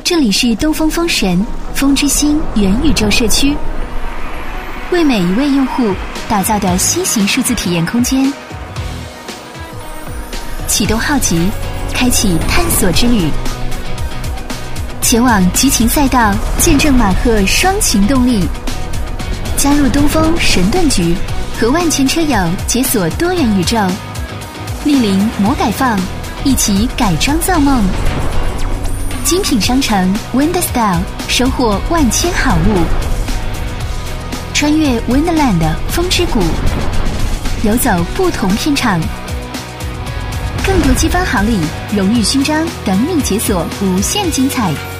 这里是东风风神风之星元宇宙社区，为每一位用户打造的新型数字体验空间。启动好奇，开启探索之旅，前往激情赛道，见证马赫双擎动力。加入东风神盾局，和万千车友解锁多元宇宙，莅临魔改放，一起改装造梦。精品商城 Wonderstyle 收获万千好物，穿越 Wonderland 风之谷，游走不同片场，更多积分好礼、荣誉勋章等你解锁，无限精彩。